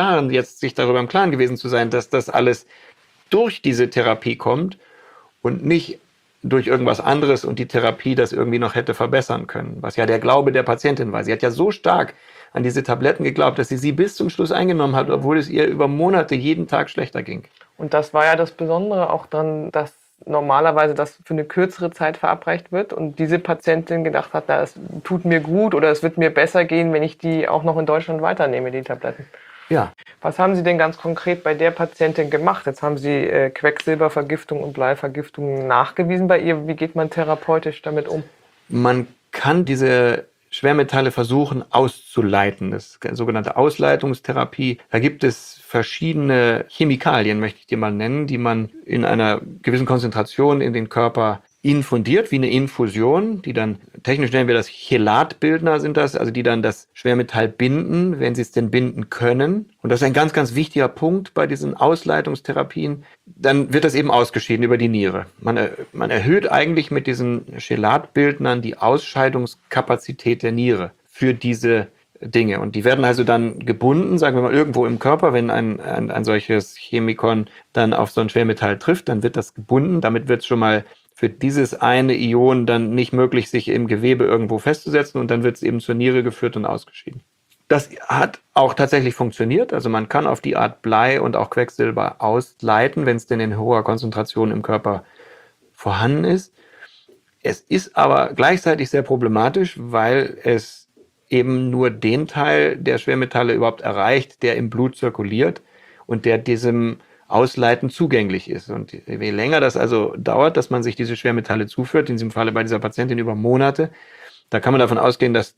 sich darüber im Klaren gewesen zu sein, dass das alles durch diese Therapie kommt und nicht durch irgendwas anderes und die Therapie das irgendwie noch hätte verbessern können, was ja der Glaube der Patientin war. Sie hat ja so stark an diese Tabletten geglaubt, dass sie bis zum Schluss eingenommen hat, obwohl es ihr über Monate jeden Tag schlechter ging. Und das war ja das Besondere auch dann, dass normalerweise das für eine kürzere Zeit verabreicht wird und diese Patientin gedacht hat, es tut mir gut oder es wird mir besser gehen, wenn ich die auch noch in Deutschland weiternehme, die Tabletten. Ja. Was haben Sie denn ganz konkret bei der Patientin gemacht? Jetzt haben Sie Quecksilbervergiftung und Bleivergiftung nachgewiesen bei ihr. Wie geht man therapeutisch damit um? Man kann diese Schwermetalle versuchen auszuleiten. Das ist sogenannte Ausleitungstherapie. Da gibt es verschiedene Chemikalien, möchte ich dir mal nennen, die man in einer gewissen Konzentration in den Körper infundiert, wie eine Infusion, die dann, technisch nennen wir das Chelatbildner sind das, also die dann das Schwermetall binden, wenn sie es denn binden können. Und das ist ein ganz, ganz wichtiger Punkt bei diesen Ausleitungstherapien. Dann wird das eben ausgeschieden über die Niere. Man erhöht eigentlich mit diesen Chelatbildnern die Ausscheidungskapazität der Niere für diese Dinge. Und die werden also dann gebunden, sagen wir mal, irgendwo im Körper. Wenn ein solches Chemikon dann auf so ein Schwermetall trifft, dann wird das gebunden. Damit wird es schon mal für dieses eine Ion dann nicht möglich, sich im Gewebe irgendwo festzusetzen und dann wird es eben zur Niere geführt und ausgeschieden. Das hat auch tatsächlich funktioniert. Also man kann auf die Art Blei und auch Quecksilber ausleiten, wenn es denn in hoher Konzentration im Körper vorhanden ist. Es ist aber gleichzeitig sehr problematisch, weil es eben nur den Teil der Schwermetalle überhaupt erreicht, der im Blut zirkuliert und der diesem Ausleiten zugänglich ist. Und je länger das also dauert, dass man sich diese Schwermetalle zuführt, in diesem Falle bei dieser Patientin über Monate, da kann man davon ausgehen, dass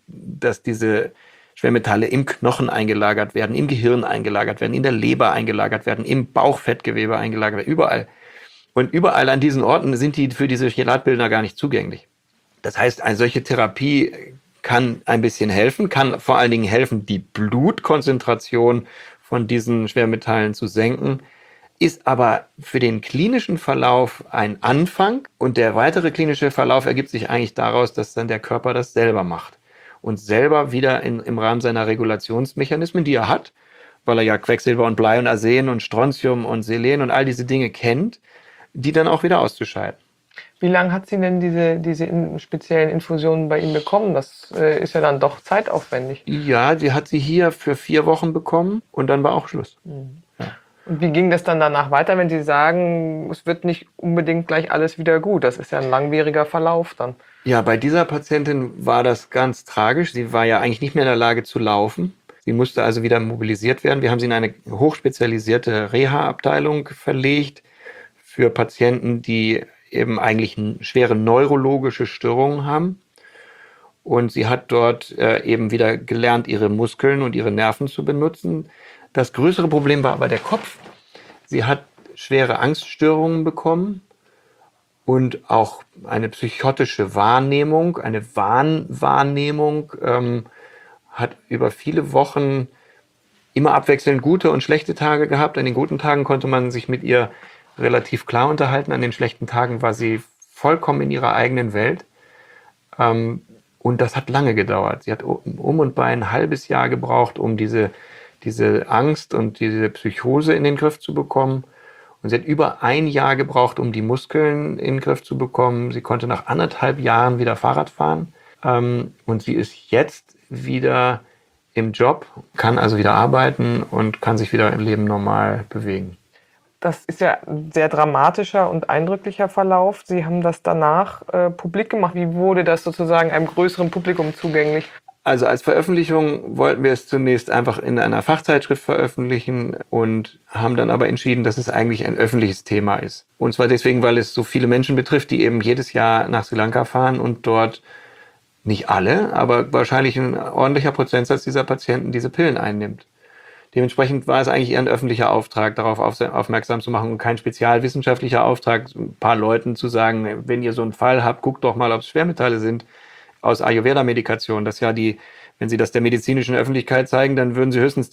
diese Schwermetalle im Knochen eingelagert werden, im Gehirn eingelagert werden, in der Leber eingelagert werden, im Bauchfettgewebe eingelagert werden, überall. Und überall an diesen Orten sind die für diese Chelatbildner gar nicht zugänglich. Das heißt, eine solche Therapie kann ein bisschen helfen, kann vor allen Dingen helfen, die Blutkonzentration von diesen Schwermetallen zu senken, ist aber für den klinischen Verlauf ein Anfang und der weitere klinische Verlauf ergibt sich eigentlich daraus, dass dann der Körper das selber macht und selber wieder im Rahmen seiner Regulationsmechanismen, die er hat, weil er ja Quecksilber und Blei und Arsen und Strontium und Selen und all diese Dinge kennt, die dann auch wieder auszuscheiden. Wie lange hat sie denn diese speziellen Infusionen bei Ihnen bekommen? Das ist ja dann doch zeitaufwendig. Ja, sie hat sie hier für 4 Wochen bekommen und dann war auch Schluss. Ja. Und wie ging das dann danach weiter, wenn Sie sagen, es wird nicht unbedingt gleich alles wieder gut? Das ist ja ein langwieriger Verlauf dann. Ja, bei dieser Patientin war das ganz tragisch. Sie war ja eigentlich nicht mehr in der Lage zu laufen. Sie musste also wieder mobilisiert werden. Wir haben sie in eine hochspezialisierte Reha-Abteilung verlegt für Patienten, die eben eigentlich schwere neurologische Störungen haben. Und sie hat dort eben wieder gelernt, ihre Muskeln und ihre Nerven zu benutzen. Das größere Problem war aber der Kopf. Sie hat schwere Angststörungen bekommen und auch eine psychotische Wahrnehmung, eine Wahnwahrnehmung, hat über viele Wochen immer abwechselnd gute und schlechte Tage gehabt. An den guten Tagen konnte man sich mit ihr relativ klar unterhalten. An den schlechten Tagen war sie vollkommen in ihrer eigenen Welt. Und das hat lange gedauert. Sie hat um und bei ein halbes Jahr gebraucht, um diese Angst und diese Psychose in den Griff zu bekommen. Und sie hat über ein Jahr gebraucht, um die Muskeln in den Griff zu bekommen. Sie konnte nach 1,5 Jahren wieder Fahrrad fahren. Und sie ist jetzt wieder im Job, kann also wieder arbeiten und kann sich wieder im Leben normal bewegen. Das ist ja ein sehr dramatischer und eindrücklicher Verlauf. Sie haben das danach publik gemacht. Wie wurde das sozusagen einem größeren Publikum zugänglich? Also als Veröffentlichung wollten wir es zunächst einfach in einer Fachzeitschrift veröffentlichen und haben dann aber entschieden, dass es eigentlich ein öffentliches Thema ist. Und zwar deswegen, weil es so viele Menschen betrifft, die eben jedes Jahr nach Sri Lanka fahren und dort nicht alle, aber wahrscheinlich ein ordentlicher Prozentsatz dieser Patienten diese Pillen einnimmt. Dementsprechend war es eigentlich eher ein öffentlicher Auftrag, darauf aufmerksam zu machen und kein spezialwissenschaftlicher Auftrag, ein paar Leuten zu sagen, wenn ihr so einen Fall habt, guckt doch mal, ob es Schwermetalle sind aus Ayurveda-Medikation. Das ja wenn Sie das der medizinischen Öffentlichkeit zeigen, dann würden Sie höchstens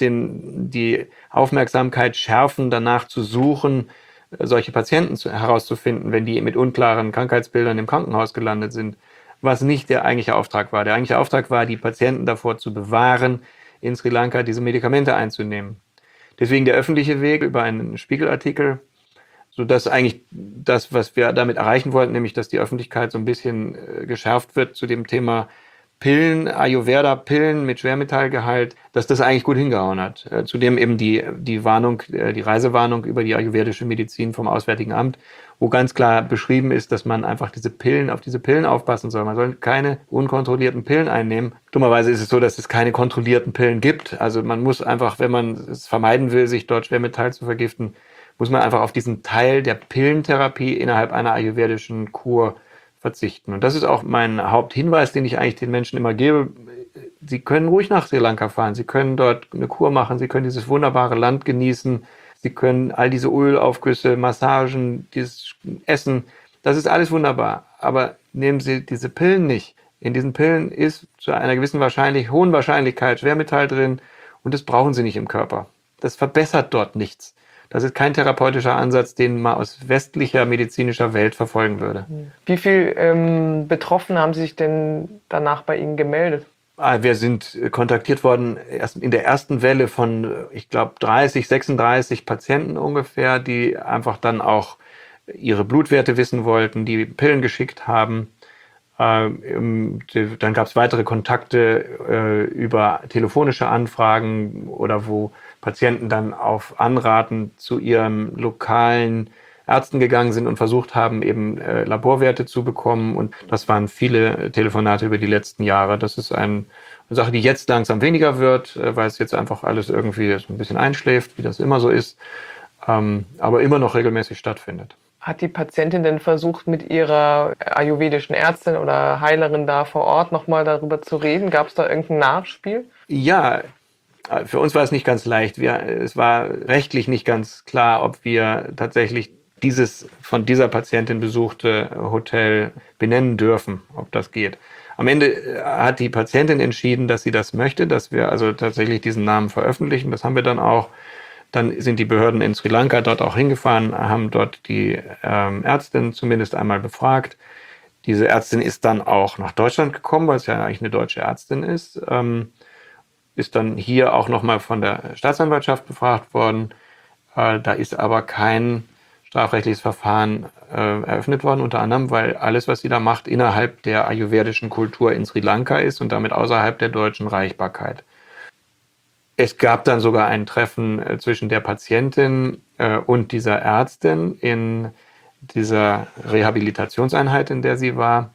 die Aufmerksamkeit schärfen, danach zu suchen, solche Patienten herauszufinden, wenn die mit unklaren Krankheitsbildern im Krankenhaus gelandet sind. Was nicht der eigentliche Auftrag war. Der eigentliche Auftrag war, die Patienten davor zu bewahren, in Sri Lanka diese Medikamente einzunehmen. Deswegen der öffentliche Weg über einen Spiegelartikel, sodass eigentlich das, was wir damit erreichen wollten, nämlich dass die Öffentlichkeit so ein bisschen geschärft wird zu dem Thema Pillen, Ayurveda-Pillen mit Schwermetallgehalt, dass das eigentlich gut hingehauen hat. Zudem eben die Warnung, die Reisewarnung über die ayurvedische Medizin vom Auswärtigen Amt, wo ganz klar beschrieben ist, dass man einfach auf diese Pillen aufpassen soll. Man soll keine unkontrollierten Pillen einnehmen. Dummerweise ist es so, dass es keine kontrollierten Pillen gibt. Also man muss einfach, wenn man es vermeiden will, sich dort Schwermetall zu vergiften, muss man einfach auf diesen Teil der Pillentherapie innerhalb einer ayurvedischen Kur verzichten. Und das ist auch mein Haupthinweis, den ich eigentlich den Menschen immer gebe. Sie können ruhig nach Sri Lanka fahren. Sie können dort eine Kur machen. Sie können dieses wunderbare Land genießen. Sie können all diese Ölaufgüsse, Massagen, dieses Essen. Das ist alles wunderbar. Aber nehmen Sie diese Pillen nicht. In diesen Pillen ist zu einer gewissen hohen Wahrscheinlichkeit Schwermetall drin. Und das brauchen Sie nicht im Körper. Das verbessert dort nichts. Das ist kein therapeutischer Ansatz, den man aus westlicher medizinischer Welt verfolgen würde. Wie viele Betroffene haben sich denn danach bei Ihnen gemeldet? Wir sind kontaktiert worden erst in der ersten Welle von, ich glaube, 36 Patienten ungefähr, die einfach dann auch ihre Blutwerte wissen wollten, die Pillen geschickt haben. Dann gab es weitere Kontakte über telefonische Anfragen oder wo Patienten dann auf Anraten zu ihren lokalen Ärzten gegangen sind und versucht haben, eben Laborwerte zu bekommen. Und das waren viele Telefonate über die letzten Jahre. Das ist eine Sache, die jetzt langsam weniger wird, weil es jetzt einfach alles irgendwie so ein bisschen einschläft, wie das immer so ist, aber immer noch regelmäßig stattfindet. Hat die Patientin denn versucht, mit ihrer ayurvedischen Ärztin oder Heilerin da vor Ort nochmal darüber zu reden? Gab es da irgendein Nachspiel? Ja, für uns war es nicht ganz leicht. Es war rechtlich nicht ganz klar, ob wir tatsächlich dieses von dieser Patientin besuchte Hotel benennen dürfen, ob das geht. Am Ende hat die Patientin entschieden, dass sie das möchte, dass wir also tatsächlich diesen Namen veröffentlichen. Das haben wir dann auch. Dann sind die Behörden in Sri Lanka dort auch hingefahren, haben dort die Ärztin zumindest einmal befragt. Diese Ärztin ist dann auch nach Deutschland gekommen, weil es ja eigentlich eine deutsche Ärztin ist. Ist dann hier auch nochmal von der Staatsanwaltschaft befragt worden. Da ist aber kein strafrechtliches Verfahren eröffnet worden, unter anderem, weil alles, was sie da macht, innerhalb der ayurvedischen Kultur in Sri Lanka ist und damit außerhalb der deutschen Reichbarkeit. Es gab dann sogar ein Treffen zwischen der Patientin und dieser Ärztin in dieser Rehabilitationseinheit, in der sie war.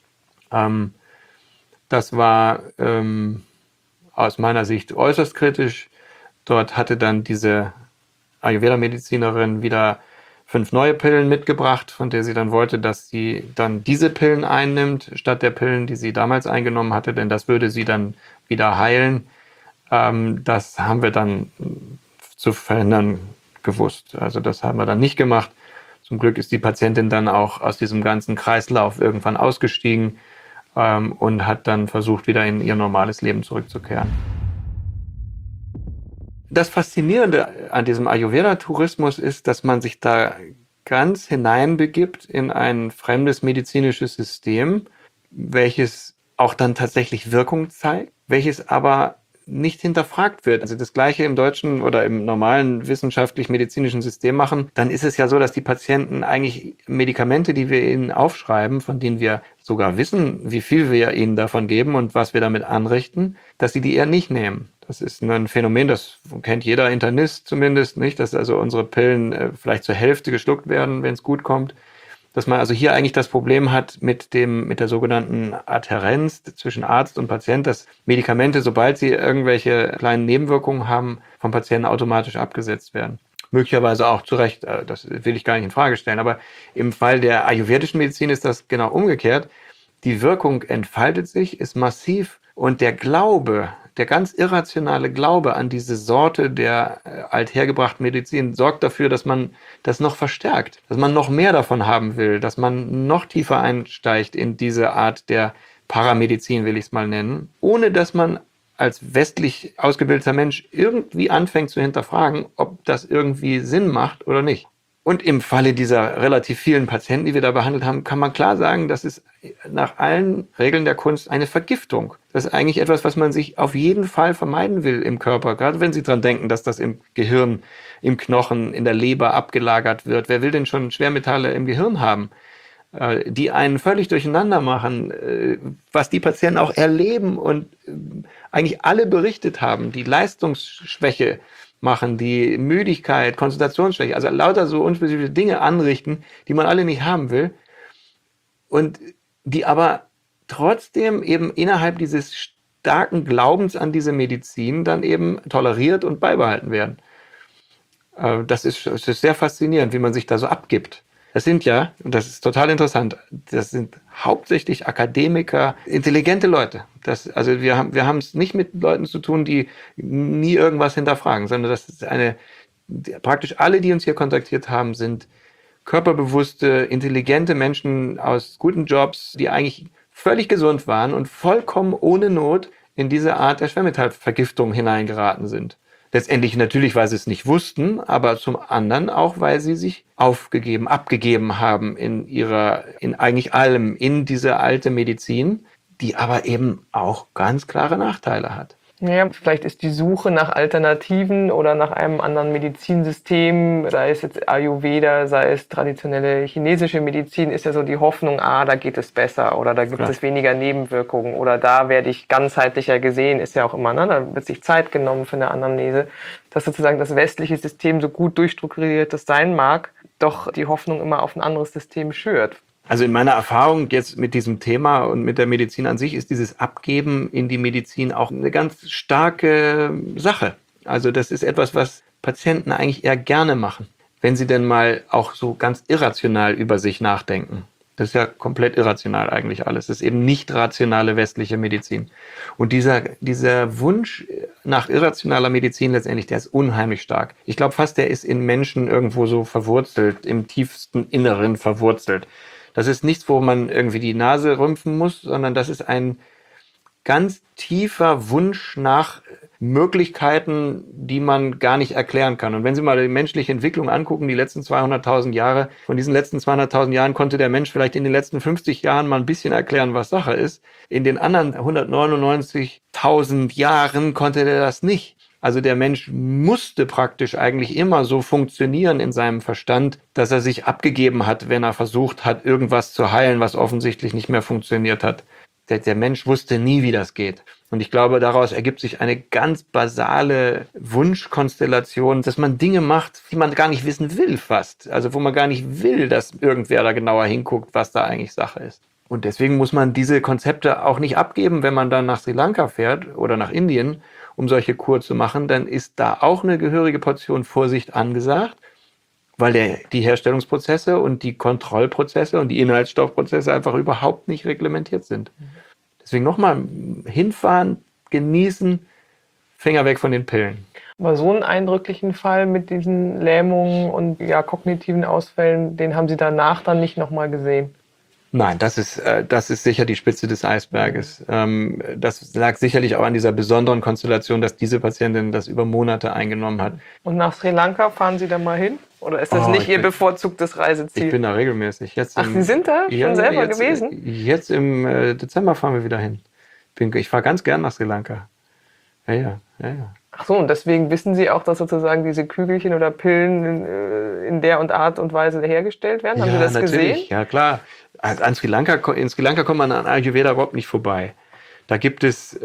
Das war aus meiner Sicht äußerst kritisch. Dort hatte dann diese Ayurveda-Medizinerin wieder 5 neue Pillen mitgebracht, von der sie dann wollte, dass sie dann diese Pillen einnimmt, statt der Pillen, die sie damals eingenommen hatte, denn das würde sie dann wieder heilen. Das haben wir dann zu verhindern gewusst. Also das haben wir dann nicht gemacht. Zum Glück ist die Patientin dann auch aus diesem ganzen Kreislauf irgendwann ausgestiegen und hat dann versucht, wieder in ihr normales Leben zurückzukehren. Das Faszinierende an diesem Ayurveda-Tourismus ist, dass man sich da ganz hineinbegibt in ein fremdes medizinisches System, welches auch dann tatsächlich Wirkung zeigt, welches aber nicht hinterfragt wird. Also das Gleiche im deutschen oder im normalen wissenschaftlich-medizinischen System machen, dann ist es ja so, dass die Patienten eigentlich Medikamente, die wir ihnen aufschreiben, von denen wir sogar wissen, wie viel wir ihnen davon geben und was wir damit anrichten, dass sie die eher nicht nehmen. Das ist ein Phänomen, das kennt jeder Internist zumindest, nicht, dass also unsere Pillen vielleicht zur Hälfte geschluckt werden, wenn es gut kommt. Dass man also hier eigentlich das Problem hat mit der sogenannten Adhärenz zwischen Arzt und Patient, dass Medikamente, sobald sie irgendwelche kleinen Nebenwirkungen haben, vom Patienten automatisch abgesetzt werden. Möglicherweise auch zu Recht, das will ich gar nicht in Frage stellen. Aber im Fall der ayurvedischen Medizin ist das genau umgekehrt. Die Wirkung entfaltet sich, ist massiv und der Glaube, der ganz irrationale Glaube an diese Sorte der althergebrachten Medizin sorgt dafür, dass man das noch verstärkt, dass man noch mehr davon haben will, dass man noch tiefer einsteigt in diese Art der Paramedizin, will ich es mal nennen, ohne dass man als westlich ausgebildeter Mensch irgendwie anfängt zu hinterfragen, ob das irgendwie Sinn macht oder nicht. Und im Falle dieser relativ vielen Patienten, die wir da behandelt haben, kann man klar sagen, das ist nach allen Regeln der Kunst eine Vergiftung. Das ist eigentlich etwas, was man sich auf jeden Fall vermeiden will im Körper. Gerade wenn Sie dran denken, dass das im Gehirn, im Knochen, in der Leber abgelagert wird. Wer will denn schon Schwermetalle im Gehirn haben, die einen völlig durcheinander machen, was die Patienten auch erleben und eigentlich alle berichtet haben, die Leistungsschwäche machen, die Müdigkeit, Konzentrationsschwäche, also lauter so unspezifische Dinge anrichten, die man alle nicht haben will und die aber trotzdem eben innerhalb dieses starken Glaubens an diese Medizin dann eben toleriert und beibehalten werden. Das ist sehr faszinierend, wie man sich da so abgibt. Das sind ja, und das ist total interessant, das sind hauptsächlich Akademiker, intelligente Leute. Also wir haben es nicht mit Leuten zu tun, die nie irgendwas hinterfragen, sondern das ist praktisch alle, die uns hier kontaktiert haben, sind körperbewusste, intelligente Menschen aus guten Jobs, die eigentlich völlig gesund waren und vollkommen ohne Not in diese Art der Schwermetallvergiftung hineingeraten sind. Letztendlich natürlich, weil sie es nicht wussten, aber zum anderen auch, weil sie sich abgegeben haben in eigentlich allem, in diese alte Medizin, die aber eben auch ganz klare Nachteile hat. Ja, vielleicht ist die Suche nach Alternativen oder nach einem anderen Medizinsystem, sei es jetzt Ayurveda, sei es traditionelle chinesische Medizin, ist ja so die Hoffnung, da geht es besser oder da gibt es weniger Nebenwirkungen oder da werde ich ganzheitlicher gesehen, ist ja auch immer, ne? Da wird sich Zeit genommen für eine Anamnese, dass sozusagen das westliche System so gut durchstrukturiert das sein mag, doch die Hoffnung immer auf ein anderes System schürt. Also in meiner Erfahrung jetzt mit diesem Thema und mit der Medizin an sich ist dieses Abgeben in die Medizin auch eine ganz starke Sache. Also das ist etwas, was Patienten eigentlich eher gerne machen, wenn sie denn mal auch so ganz irrational über sich nachdenken. Das ist ja komplett irrational eigentlich alles. Das ist eben nicht rationale westliche Medizin. Und dieser Wunsch nach irrationaler Medizin letztendlich, der ist unheimlich stark. Ich glaube fast, der ist in Menschen irgendwo so verwurzelt, im tiefsten Inneren verwurzelt. Das ist nichts, wo man irgendwie die Nase rümpfen muss, sondern das ist ein ganz tiefer Wunsch nach Möglichkeiten, die man gar nicht erklären kann. Und wenn Sie mal die menschliche Entwicklung angucken, die letzten 200.000 Jahre, von diesen letzten 200.000 Jahren konnte der Mensch vielleicht in den letzten 50 Jahren mal ein bisschen erklären, was Sache ist. In den anderen 199.000 Jahren konnte der das nicht. Also der Mensch musste praktisch eigentlich immer so funktionieren in seinem Verstand, dass er sich abgegeben hat, wenn er versucht hat, irgendwas zu heilen, was offensichtlich nicht mehr funktioniert hat. Der Mensch wusste nie, wie das geht. Und ich glaube, daraus ergibt sich eine ganz basale Wunschkonstellation, dass man Dinge macht, die man gar nicht wissen will fast. Also wo man gar nicht will, dass irgendwer da genauer hinguckt, was da eigentlich Sache ist. Und deswegen muss man diese Konzepte auch nicht abgeben, wenn man dann nach Sri Lanka fährt oder nach Indien, um solche Kur zu machen. Dann ist da auch eine gehörige Portion Vorsicht angesagt, weil die Herstellungsprozesse und die Kontrollprozesse und die Inhaltsstoffprozesse einfach überhaupt nicht reglementiert sind. Deswegen nochmal hinfahren, genießen, Finger weg von den Pillen. Aber so einen eindrücklichen Fall mit diesen Lähmungen und kognitiven Ausfällen, den haben Sie danach dann nicht nochmal gesehen? Nein, das ist sicher die Spitze des Eisberges. Das lag sicherlich auch an dieser besonderen Konstellation, dass diese Patientin das über Monate eingenommen hat. Und nach Sri Lanka fahren Sie da mal hin? Oder ist das nicht Ihr bevorzugtes Reiseziel? Ich bin da regelmäßig. Sie sind da schon selber gewesen? Jetzt im Dezember fahren wir wieder hin. Ich fahre ganz gern nach Sri Lanka. Ja. Ach so, und deswegen wissen Sie auch, dass sozusagen diese Kügelchen oder Pillen in der Art und Weise hergestellt werden? Haben Sie das gesehen? Ja, klar. In Sri Lanka kommt man an Ayurveda überhaupt nicht vorbei. Da gibt es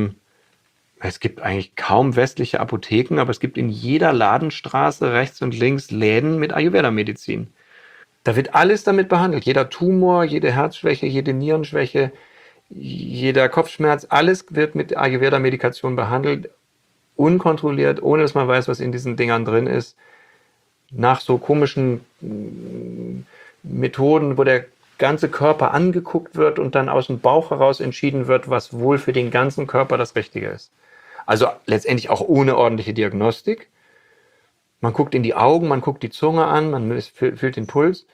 gibt eigentlich kaum westliche Apotheken, aber es gibt in jeder Ladenstraße rechts und links Läden mit Ayurveda-Medizin. Da wird alles damit behandelt. Jeder Tumor, jede Herzschwäche, jede Nierenschwäche, jeder Kopfschmerz, alles wird mit Ayurveda-Medikation behandelt, unkontrolliert, ohne dass man weiß, was in diesen Dingern drin ist. Nach so komischen Methoden, wo der ganze Körper angeguckt wird und dann aus dem Bauch heraus entschieden wird, was wohl für den ganzen Körper das Richtige ist. Also letztendlich auch ohne ordentliche Diagnostik. Man guckt in die Augen, man guckt die Zunge an, man fühlt den Puls.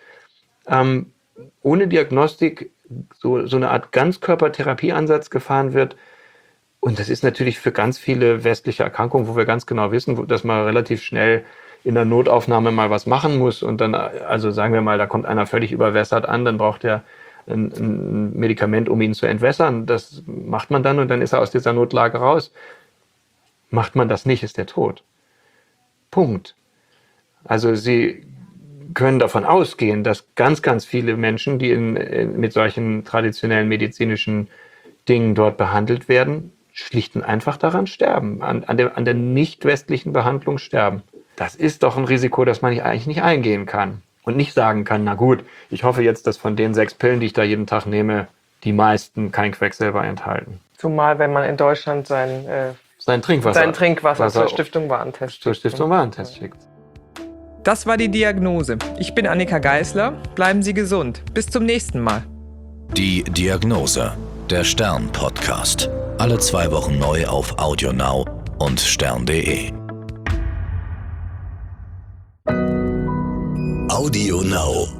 Ohne Diagnostik so eine Art Ganzkörpertherapieansatz gefahren wird. Und das ist natürlich für ganz viele westliche Erkrankungen, wo wir ganz genau wissen, dass man relativ schnell in der Notaufnahme mal was machen muss. Und dann, also sagen wir mal, da kommt einer völlig überwässert an, dann braucht er ein Medikament, um ihn zu entwässern. Das macht man dann und dann ist er aus dieser Notlage raus. Macht man das nicht, ist er tot. Punkt. Also Sie können davon ausgehen, dass ganz, ganz viele Menschen, die mit solchen traditionellen medizinischen Dingen dort behandelt werden, schlicht und einfach daran sterben, an der nicht westlichen Behandlung sterben. Das ist doch ein Risiko, das man eigentlich nicht eingehen kann und nicht sagen kann, na gut, ich hoffe jetzt, dass von den 6 Pillen, die ich da jeden Tag nehme, die meisten kein Quecksilber enthalten. Zumal, wenn man in Deutschland sein Trinkwasser zur Stiftung Warentest schickt. Das war die Diagnose. Ich bin Annika Geißler. Bleiben Sie gesund. Bis zum nächsten Mal. Die Diagnose, der Stern-Podcast. Alle 2 Wochen neu auf AudioNow und stern.de. AudioNow.